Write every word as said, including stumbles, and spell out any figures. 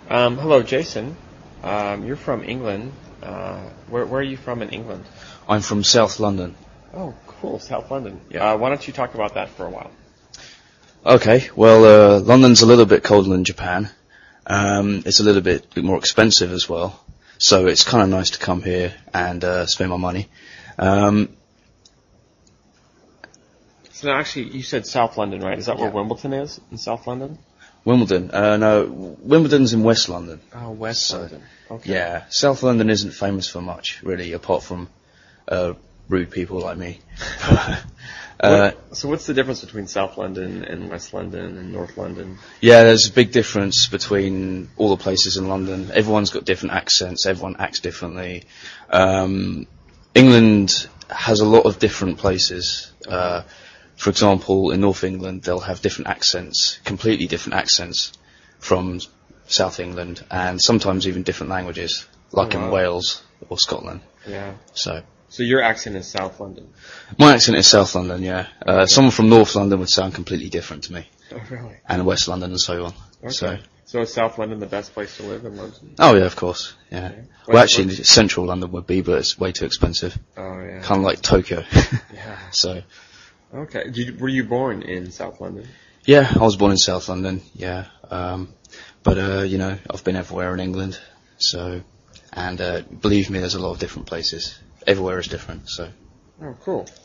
Um, hello, Jason. Um, you're from England. Uh, where, where are you from in England? I'm from South London. Oh, cool, South London. Yeah. Uh, why don't you talk about that for a while? Okay, well, uh, London's a little bit colder than Japan. Um, it's a little bit more expensive as well. So it's kind of nice to come here and uh, spend my money. Um, So now, actually, you said South London, right? Is that where Yeah. Wimbledon is in South London? Wimbledon, uh, no, Wimbledon's in West London. Oh, West So, London. Okay. Yeah, South London isn't famous for much, really, apart from uh, rude people like me. uh, What, so what's the difference between South London and West London and North London? Yeah, there's a big difference between all the places in London. Everyone's got different accents. Everyone acts differently. Um, England has a lot of different places. Uh, for example, in North England, they'll have different accents, completely different accents from South England, and sometimes even different languages, like Oh, wow. in Wales or Scotland. Yeah. So So your accent is South London. my accent is South London, yeah. Uh, Okay. Someone from North London would sound completely different to me, Oh, really? and West London and so on. Okay. So. So is South London the best place to live in London? Oh yeah, of course. Yeah. Okay. Well, What's- actually, central London would be, but it's way too expensive. Oh, yeah. Kind of like Tokyo. Yeah. So, Okay. Did you, were you born in South London? yeah, I was born in South London. Yeah. Um, but uh, you know, I've been everywhere in England. So, and uh, believe me, there's a lot of different places. Everywhere is different. So. Oh, cool.